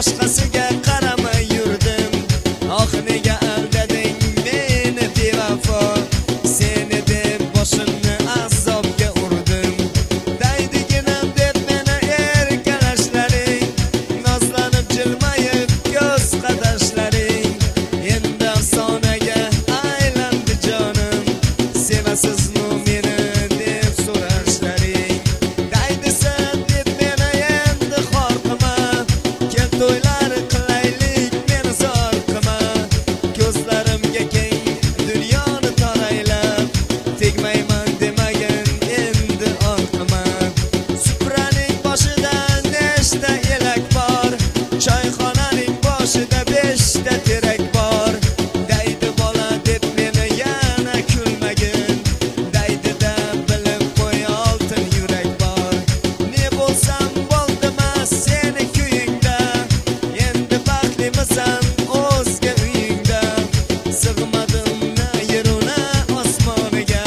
boshqasiga qaramay yurdim. Oh nega aldading meni bevafo, seni deb boshimni azobga urdim. Daydiginam deb meni erkalashlaring, nozlanib jilmayib ko'z qadashlaring, endi afsonaga aylandi jonim, sevasizmi meni deb so'rashlaring. Daydisa deb meni endi xor qilma, kel to'ylar qilaylik meni zor qilma. Ko'zlarimga keng dunyoni toraylab, tegmayman demagin endi orqama. Supraning boshida nechta elak bor, choyxonaning boshida 5 ta terak bor. Daydi bola deb meni yana kulmagin, daydida bilib qo'y oltin yurak bor. Ne bo'lsam bo'ldimi seni kuyingda, endi baxtlimisan o'zga uyingda. Sig'madim na yeruna osmoniga,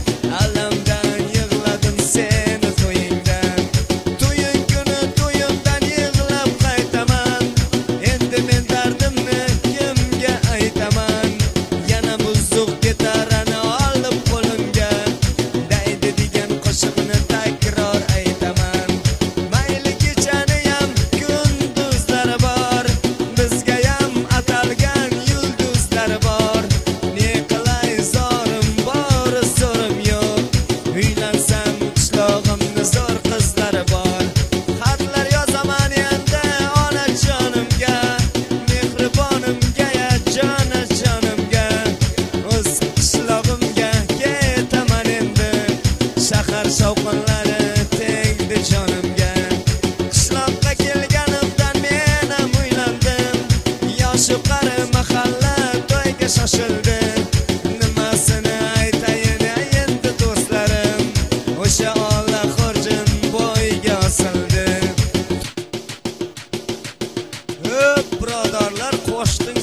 alamdan yig'ladim seni to'yingda. To'ying kuni to'yimdan yig'lab qaytaman, endi men dardimni kimga aytaman. Yana buzuq gitarani olib qo'limga, daydi degan qo'shiqni takror aytaman. Mayli kechaniyam kunduzlari bor, bizgayam atalgan yulduzlari bor. Ne qilay zorim bor, zo'rim yo'q, uylansam qishlog'imni zo'r qizlari bor. Xatlar yozaman endi onajonimga, mehribonimga ya jonajonimga. O'z qishlog'imga ketaman endi, shahar shovqinlari tegdi jonimga. Qishloqqa kelganimdan men ham uylandim, yoshi qari mahalla to'yga shoshildi. Nimasini aytayin endi do'stlarim, o'sha ola xurjin bo'yga osildi. Birodarlar, qo'shdim